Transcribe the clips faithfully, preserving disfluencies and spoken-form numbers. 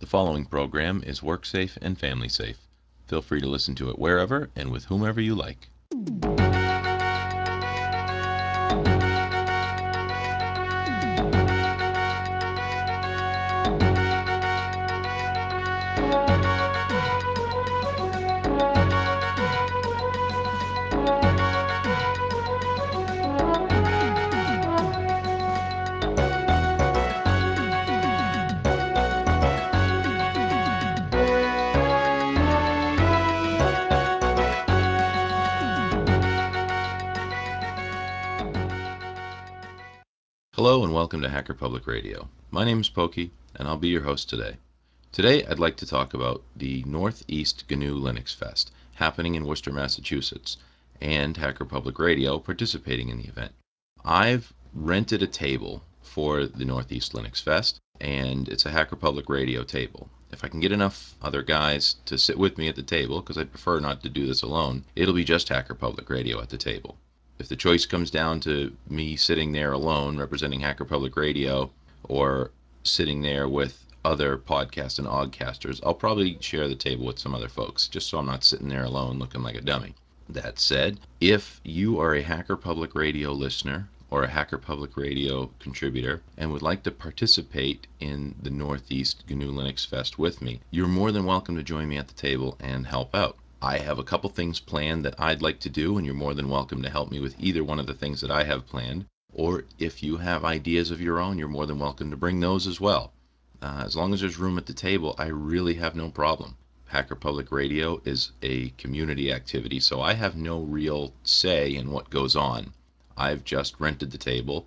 The following program is work safe and family safe. Feel free to listen to it wherever and with whomever you like. Hello and welcome to Hacker Public Radio. My name is Pokey and I'll be your host today. Today I'd like to talk about the Northeast G N U Linux Fest happening in Worcester, Massachusetts, and Hacker Public Radio participating in the event. I've rented a table for the Northeast Linux Fest, and it's a Hacker Public Radio table. If I can get enough other guys to sit with me at the table, because I'd prefer not to do this alone, it'll be just Hacker Public Radio at the table. If the choice comes down to me sitting there alone representing Hacker Public Radio or sitting there with other podcast and oddcasters, I'll probably share the table with some other folks, just so I'm not sitting there alone looking like a dummy. That said, if you are a Hacker Public Radio listener or a Hacker Public Radio contributor and would like to participate in the Northeast G N U Linux Fest with me, you're more than welcome to join me at the table and help out. I have a couple things planned that I'd like to do, and you're more than welcome to help me with either one of the things that I have planned. Or if you have ideas of your own, you're more than welcome to bring those as well. Uh, as long as there's room at the table, I really have no problem. Hacker Public Radio is a community activity, so I have no real say in what goes on. I've just rented the table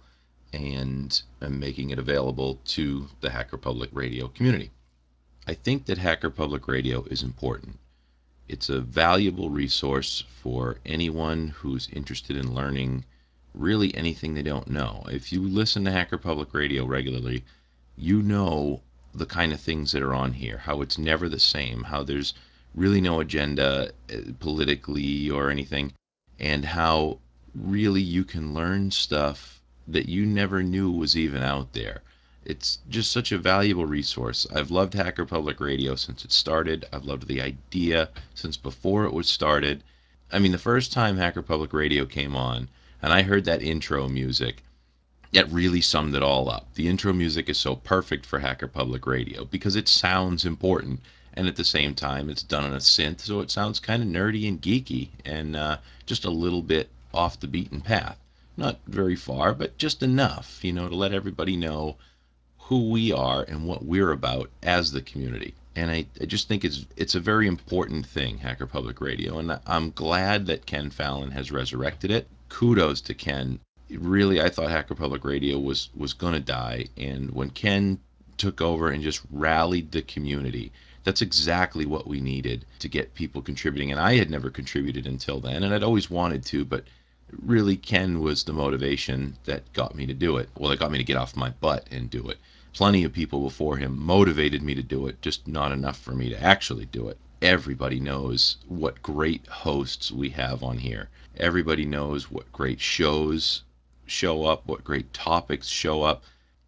and am making it available to the Hacker Public Radio community. I think that Hacker Public Radio is important. It's a valuable resource for anyone who's interested in learning really anything they don't know. If you listen to Hacker Public Radio regularly, you know the kind of things that are on here, how it's never the same, how there's really no agenda politically or anything, and how really you can learn stuff that you never knew was even out there. It's just such a valuable resource. I've loved Hacker Public Radio since it started. I've loved the idea since before it was started. I mean, the first time Hacker Public Radio came on and I heard that intro music, it really summed it all up. The intro music is so perfect for Hacker Public Radio because it sounds important, and at the same time it's done on a synth, so it sounds kind of nerdy and geeky and uh, just a little bit off the beaten path. Not very far, but just enough, you know, to let everybody know who we are and what we're about as the community. And I, I just think it's it's a very important thing, Hacker Public Radio, and I'm glad that Ken Fallon has resurrected it. Kudos to Ken. Really, I thought Hacker Public Radio was was gonna die, and when Ken took over and just rallied the community, that's exactly what we needed to get people contributing. And I had never contributed until then, and I'd always wanted to, but really Ken was the motivation that got me to do it. Well, it got me to get off my butt and do it. Plenty of people before him motivated me to do it, just not enough for me to actually do it. Everybody knows what great hosts we have on here. Everybody knows what great shows show up, what great topics show up.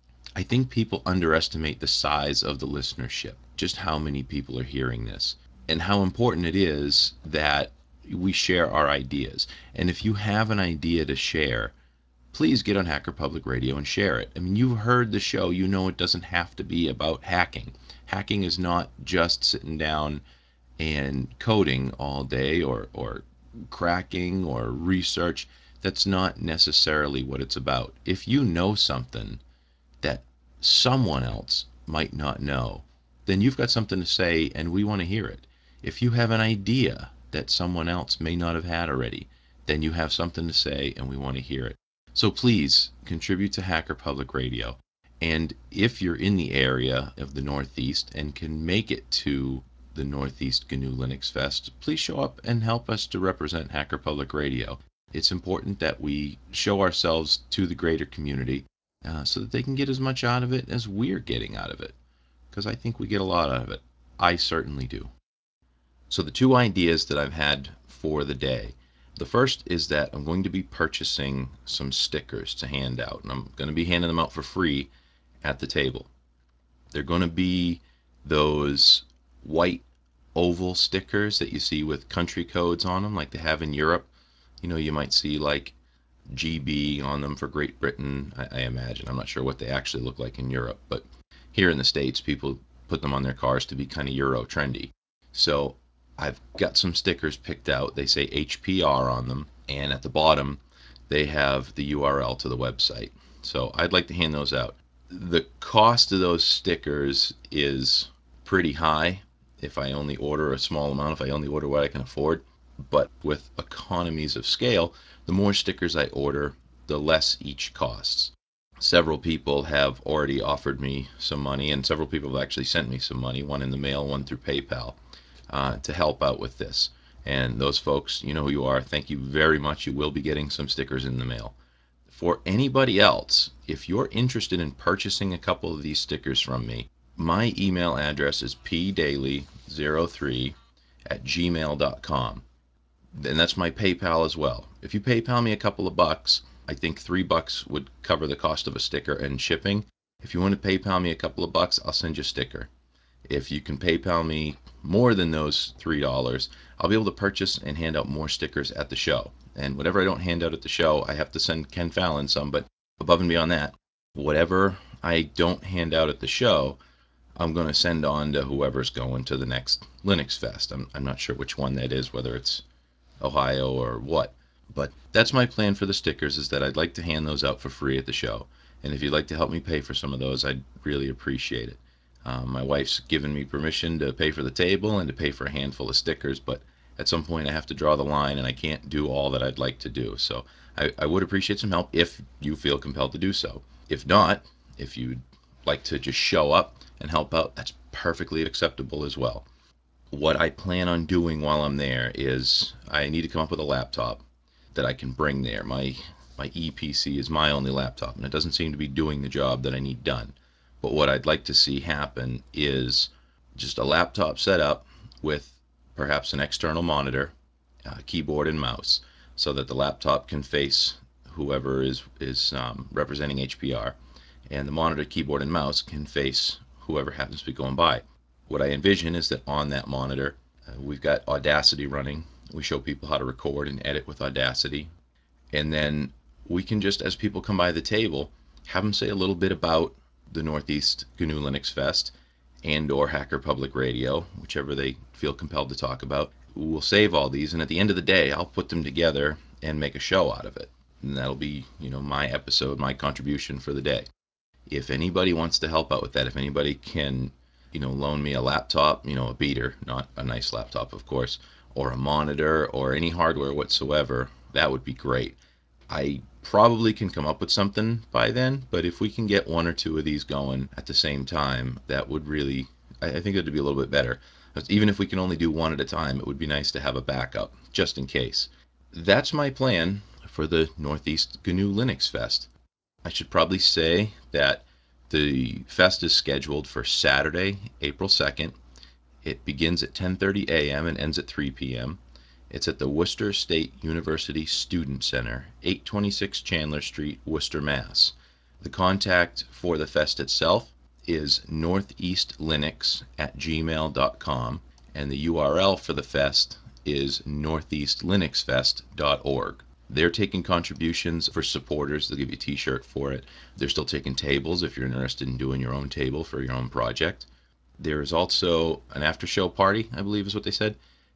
I think people underestimate the size of the listenership, just how many people are hearing this, and how important it is that we share our ideas. And if you have an idea to share, please get on Hacker Public Radio and share it. I mean, you've heard the show, you know it doesn't have to be about hacking. Hacking is not just sitting down and coding all day or, or cracking or research. That's not necessarily what it's about. If you know something that someone else might not know, then you've got something to say and we want to hear it. If you have an idea that someone else may not have had already, then you have something to say and we want to hear it. So please contribute to Hacker Public Radio. And if you're in the area of the Northeast and can make it to the Northeast G N U Linux Fest, please show up and help us to represent Hacker Public Radio. It's important that we show ourselves to the greater community uh, so that they can get as much out of it as we're getting out of it. Because I think we get a lot out of it. I certainly do. So the two ideas that I've had for the day. The first is that I'm going to be purchasing some stickers to hand out, and I'm going to be handing them out for free at the table. They're going to be those white oval stickers that you see with country codes on them, like they have in Europe. You know, you might see like G B on them for Great Britain, I, I imagine. I'm not sure what they actually look like in Europe, but here in the States, people put them on their cars to be kind of Euro trendy. So I've got some stickers picked out. They say H P R on them, and at the bottom, they have the U R L to the website. So I'd like to hand those out. The cost of those stickers is pretty high if I only order a small amount, if I only order what I can afford. But with economies of scale, the more stickers I order, the less each costs. Several people have already offered me some money, and several people have actually sent me some money, one in the mail, one through PayPal, uh, to help out with this. And those folks, you know who you are. Thank you very much. You will be getting some stickers in the mail. For anybody else, if you're interested in purchasing a couple of these stickers from me, my email address is p daly zero three at gmail dot com. And that's my PayPal as well. If you PayPal me a couple of bucks, I think three bucks would cover the cost of a sticker and shipping. If you want to PayPal me a couple of bucks, I'll send you a sticker. If you can PayPal me more than those three dollars, I'll be able to purchase and hand out more stickers at the show. And whatever I don't hand out at the show, I have to send Ken Fallon some. But above and beyond that, whatever I don't hand out at the show, I'm going to send on to whoever's going to the next Linux Fest. I'm, I'm not sure which one that is, whether it's Ohio or what. But that's my plan for the stickers, is that I'd like to hand those out for free at the show. And if you'd like to help me pay for some of those, I'd really appreciate it. Um, my wife's given me permission to pay for the table and to pay for a handful of stickers, but at some point I have to draw the line and I can't do all that I'd like to do. So I, I would appreciate some help if you feel compelled to do so. If not, if you'd like to just show up and help out, that's perfectly acceptable as well. What I plan on doing while I'm there is I need to come up with a laptop that I can bring there. My my E P C is my only laptop, and it doesn't seem to be doing the job that I need done. But what I'd like to see happen is just a laptop set up with perhaps an external monitor, uh, keyboard, and mouse, so that the laptop can face whoever is is um, representing H P R, and the monitor, keyboard, and mouse can face whoever happens to be going by. What I envision is that on that monitor, uh, we've got Audacity running. We show people how to record and edit with Audacity. And then we can just, as people come by the table, have them say a little bit about the Northeast G N U Linux Fest and or Hacker Public Radio, whichever they feel compelled to talk about. We'll save all these, and at the end of the day, I'll put them together and make a show out of it. And that'll be, you know, my episode, my contribution for the day. If anybody wants to help out with that, if anybody can, you know, loan me a laptop, you know, a beater, not a nice laptop, of course, or a monitor or any hardware whatsoever, that would be great. I probably can come up with something by then, but if we can get one or two of these going at the same time, that would really, I think it would be a little bit better. Even if we can only do one at a time, it would be nice to have a backup, just in case. That's my plan for the Northeast G N U Linux Fest. I should probably say that the fest is scheduled for Saturday, April second. It begins at ten thirty a m and ends at three p m It's at the Worcester State University Student Center, eight twenty-six Chandler Street, Worcester, Mass. The contact for the fest itself is northeastlinux at gmail dot com, and the U R L for the fest is northeast linux fest dot org. They're taking contributions for supporters. They'll give you a t-shirt for it. They're still taking tables if you're interested in doing your own table for your own project. There is also an after-show party, I believe is what they said,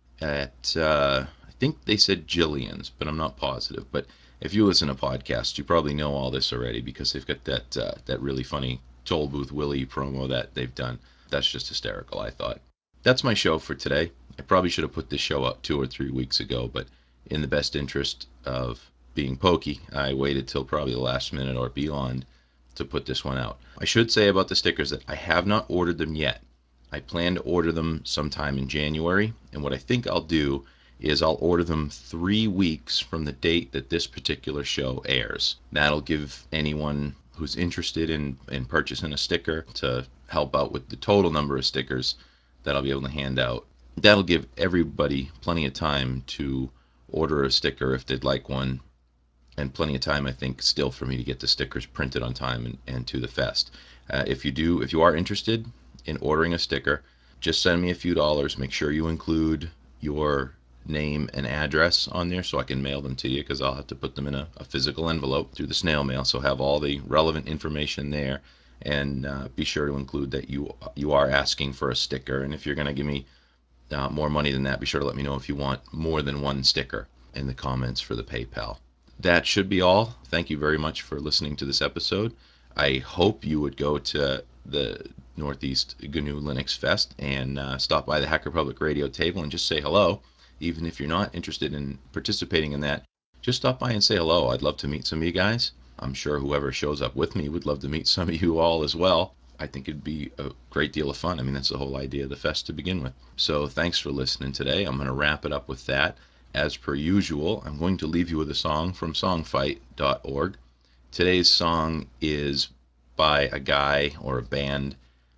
at, uh, I think they said Jillian's, but I'm not positive. But if you listen to podcasts, you probably know all this already because they've got that, uh, that really funny Toll Booth Willie promo that they've done. That's just hysterical, I thought. That's my show for today. I probably should have put this show up two or three weeks ago, but in the best interest of being pokey, I waited till probably the last minute or beyond to put this one out. I should say about the stickers that I have not ordered them yet. I plan to order them sometime in January, and what I think I'll do is I'll order them three weeks from the date that this particular show airs. That'll give anyone who's interested in, in purchasing a sticker to help out with the total number of stickers that I'll be able to hand out. That'll give everybody plenty of time to order a sticker if they'd like one, and plenty of time, I think, still for me to get the stickers printed on time and, and to the fest. Uh, if you do, if you are interested in ordering a sticker, just send me a few dollars. Make sure you include your name and address on there so I can mail them to you, because I'll have to put them in a, a physical envelope through the snail mail. So have all the relevant information there, and uh, be sure to include that you you are asking for a sticker. And if you're going to give me uh, more money than that, be sure to let me know if you want more than one sticker in the comments for the PayPal. That should be all. Thank you very much for listening to this episode. I hope you would go to the Northeast G N U Linux Fest and uh, stop by the Hacker Public Radio table and just say hello. Even if you're not interested in participating in that, just stop by and say hello. I'd love to meet some of you guys. I'm sure whoever shows up with me would love to meet some of you all as well. I think it'd be a great deal of fun. I mean, that's the whole idea of the fest to begin with. So thanks for listening today. I'm going to wrap it up with that. As per usual, I'm going to leave you with a song from songfight dot org. Today's song is by a guy or a band.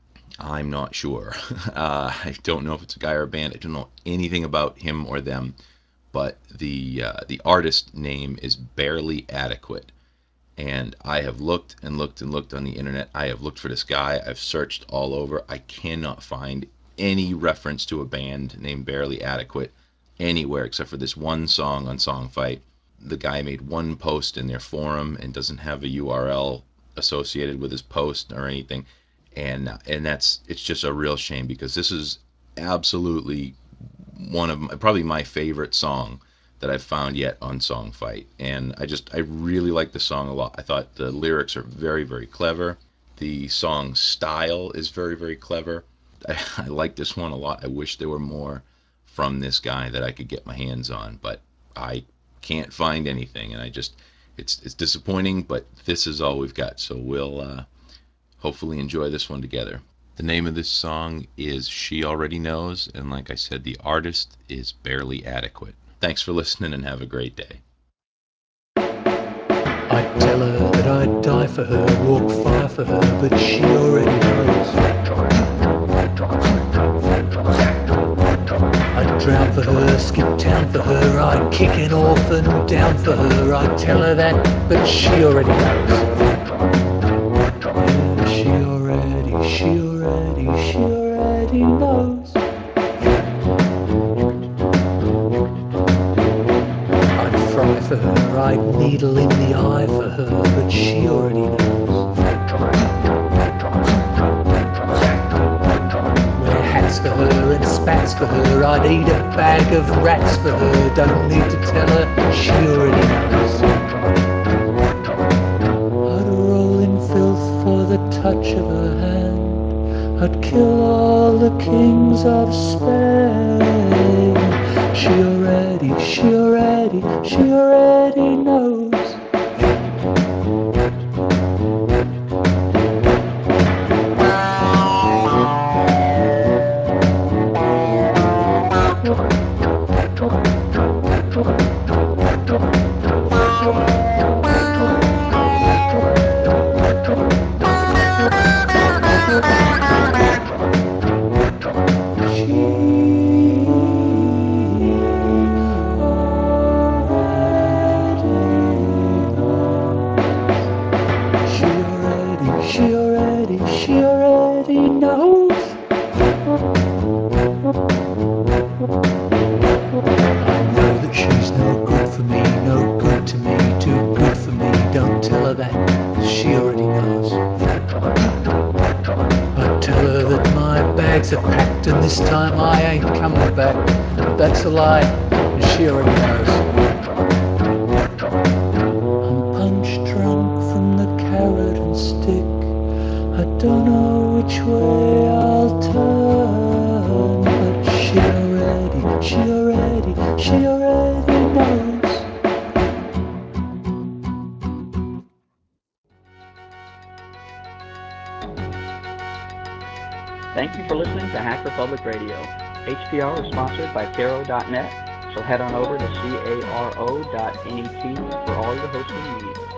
I'm not sure. Uh, I don't know if it's a guy or a band. I don't know anything about him or them. But the uh, the artist name is Barely Adequate. And I have looked and looked and looked on the internet. I have looked for this guy. I've searched all over. I cannot find any reference to a band named Barely Adequate anywhere except for this one song on Songfight. The guy made one post in their forum and doesn't have a U R L associated with his post or anything. And and that's it's just a real shame, because this is absolutely one of my, probably my favorite song that I've found yet on Songfight. And I just I really like the song a lot. I thought the lyrics are very, very clever. The song style is very, very clever. I, I like this one a lot. I wish there were more from this guy that I could get my hands on, but I can't find anything, and I just it's it's disappointing. But this is all we've got, so we'll uh, hopefully enjoy this one together. The name of this song is She Already Knows, and like I said, the artist is Barely Adequate. Thanks for listening and have a great day. I'd tell her that I'd die for her, walk fire for her, but she already knows. I'd drown for her, skip town for her, I'd kick an orphan down for her. I'd tell her that, but she already knows. Yeah, she already, she already, she already knows. I'd fry for her, I'd needle in the eye for her, but she already knows. Wear hats for her and spats for her, I'd eat a bag of rats for her. Don't need to tell her, she already knows. I'd roll in filth for the touch of her hand, I'd kill all the kings of Spain. She already, she already, she already knows. She already, she already knows. I know that she's no good for me, no good to me, too good for me. Don't tell her that, she already knows. I tell her that my bags are packed and this time I ain't coming back. But that's a lie, and she already knows. I'm punch drunk from the carrot and stick. I don't know which way I'll turn, but she already, she already, she already knows. Thank you for listening to Hacker Public Radio. H P R is sponsored by Caro dot net, so head on over to caro dot net for all your hosting needs.